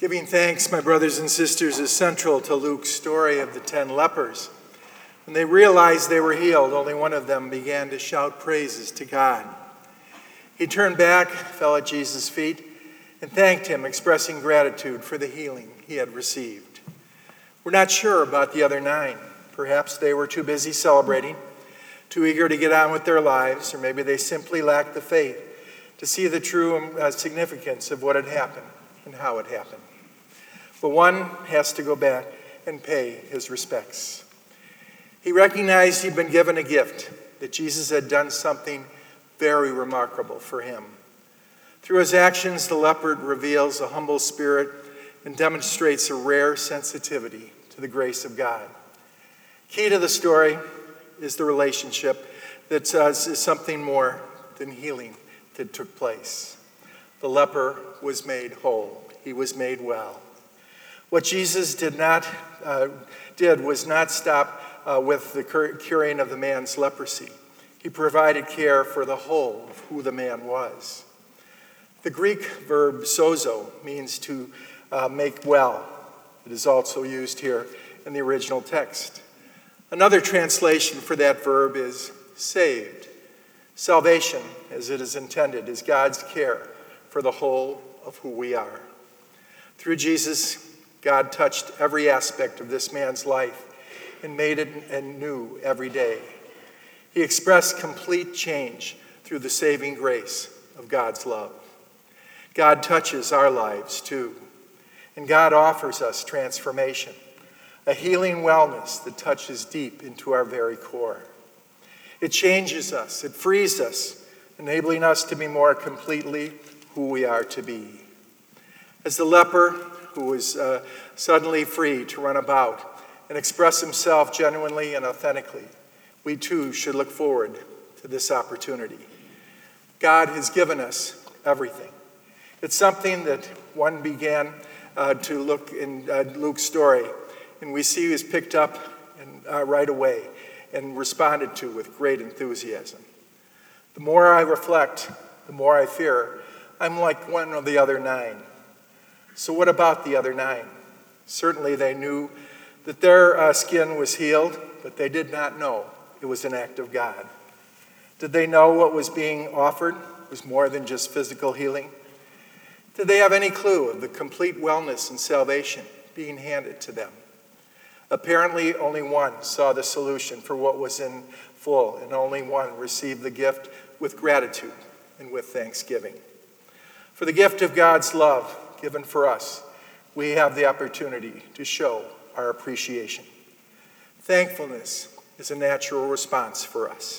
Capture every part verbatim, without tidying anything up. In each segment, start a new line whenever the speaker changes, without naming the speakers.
Giving thanks, my brothers and sisters, is central to Luke's story of the ten lepers. When they realized they were healed, only one of them began to shout praises to God. He turned back, fell at Jesus' feet, and thanked him, expressing gratitude for the healing he had received. We're not sure about the other nine. Perhaps they were too busy celebrating, too eager to get on with their lives, or maybe they simply lacked the faith to see the true uh, significance of what had happened and how it happened. But one has to go back and pay his respects. He recognized he'd been given a gift, that Jesus had done something very remarkable for him. Through his actions, the leper reveals a humble spirit and demonstrates a rare sensitivity to the grace of God. Key to the story is the relationship that uh, is something more than healing that took place. The leper was made whole. He was made well. What Jesus did not uh, did was not stop uh, with the cur- curing of the man's leprosy. He provided care for the whole of who the man was. The Greek verb sozo means to uh, make well. It is also used here in the original text. Another translation for that verb is saved. Salvation, as it is intended, is God's care for the whole of who we are. Through Jesus, God touched every aspect of this man's life and made it anew every day. He expressed complete change through the saving grace of God's love. God touches our lives too, and God offers us transformation, a healing wellness that touches deep into our very core. It changes us, it frees us, enabling us to be more completely who we are to be. As the leper who was uh, suddenly free to run about and express himself genuinely and authentically, we too should look forward to this opportunity. God has given us everything. It's something that one began uh, to look in uh, Luke's story, and we see he was picked up and, uh, right away and responded to with great enthusiasm. The more I reflect, the more I fear I'm like one of the other nine. So what about the other nine? Certainly they knew that their uh, skin was healed, but they did not know it was an act of God. Did they know what was being offered was more than just physical healing? Did they have any clue of the complete wellness and salvation being handed to them? Apparently, only one saw the solution for what was in full, and only one received the gift with gratitude and with thanksgiving. For the gift of God's love given for us, we have the opportunity to show our appreciation. Thankfulness is a natural response for us.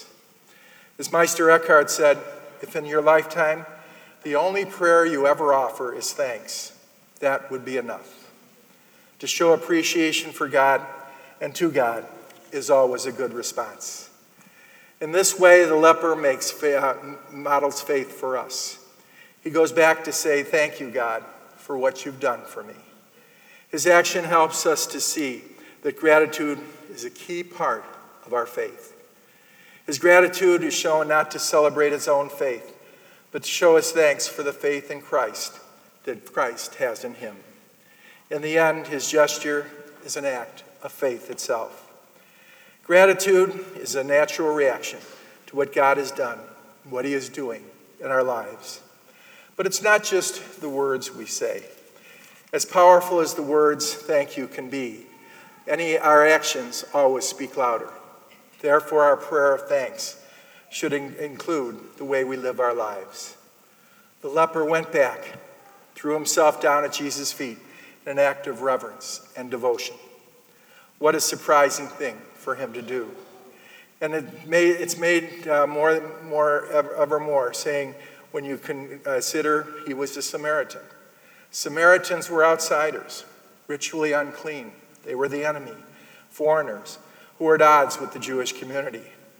As Meister Eckhart said, if in your lifetime the only prayer you ever offer is thanks, that would be enough. To show appreciation for God and to God is always a good response. In this way, the leper makes models faith for us. He goes back to say, thank you, God, for what you've done for me. His action helps us to see that gratitude is a key part of our faith. His gratitude is shown not to celebrate his own faith, but to show his thanks for the faith in Christ that Christ has in him. In the end, his gesture is an act of faith itself. Gratitude is a natural reaction to what God has done, what he is doing in our lives. But it's not just the words we say. As powerful as the words thank you can be, any our actions always speak louder. Therefore, our prayer of thanks should in- include the way we live our lives. The leper went back, threw himself down at Jesus' feet in an act of reverence and devotion. What a surprising thing for him to do. And it made, it's made uh, more, more, ever, ever more, saying, when you consider he was a Samaritan. Samaritans were outsiders, ritually unclean. They were the enemy, foreigners who were at odds with the Jewish community.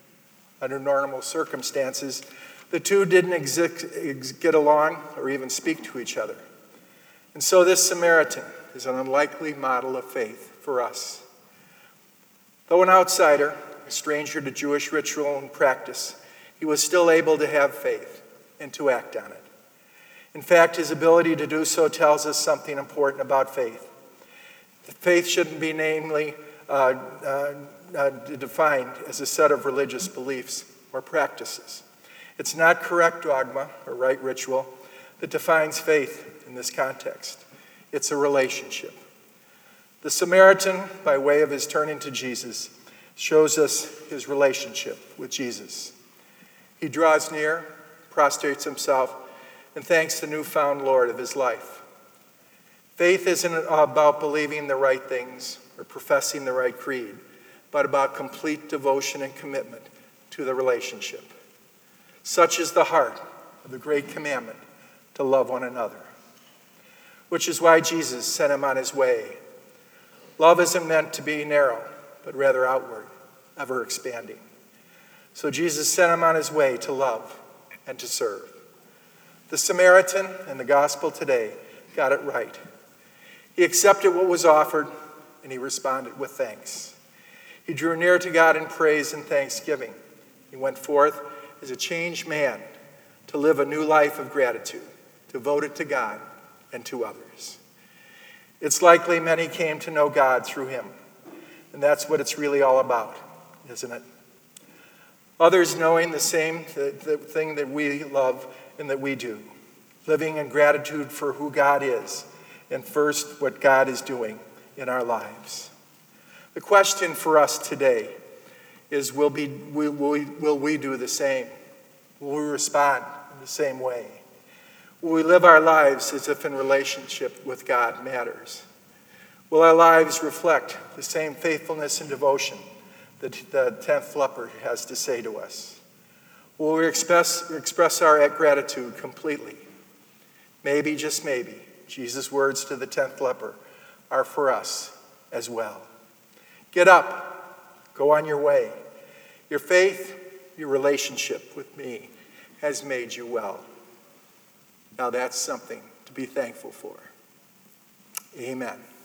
Under normal circumstances, the two didn't exist, get along or even speak to each other. And so this Samaritan is an unlikely model of faith for us. Though an outsider, a stranger to Jewish ritual and practice, he was still able to have faith and to act on it. In fact, his ability to do so tells us something important about faith. Faith shouldn't be namely uh, uh, uh, defined as a set of religious beliefs or practices. It's not correct dogma or right ritual that defines faith in this context. It's a relationship. The Samaritan, by way of his turning to Jesus, shows us his relationship with Jesus. He draws near, prostrates himself, and thanks the newfound Lord of his life. Faith isn't about believing the right things or professing the right creed, but about complete devotion and commitment to the relationship. Such is the heart of the great commandment to love one another, which is why Jesus sent him on his way. Love isn't meant to be narrow, but rather outward, ever expanding. So Jesus sent him on his way to love and to serve. The Samaritan in the gospel today got it right. He accepted what was offered, and he responded with thanks. He drew near to God in praise and thanksgiving. He went forth as a changed man to live a new life of gratitude, devoted to God and to others. It's likely many came to know God through him, and that's what it's really all about, isn't it? Others knowing the same the, the thing that we love and that we do, living in gratitude for who God is, and first what God is doing in our lives. The question for us today is, will, be, will, we, will we do the same? Will we respond in the same way? Will we live our lives as if in relationship with God matters? Will our lives reflect the same faithfulness and devotion that the tenth leper has to say to us? Will we express, express our gratitude completely? Maybe, just maybe, Jesus' words to the tenth leper are for us as well. Get up, go on your way. Your faith, your relationship with me has made you well. Now that's something to be thankful for. Amen.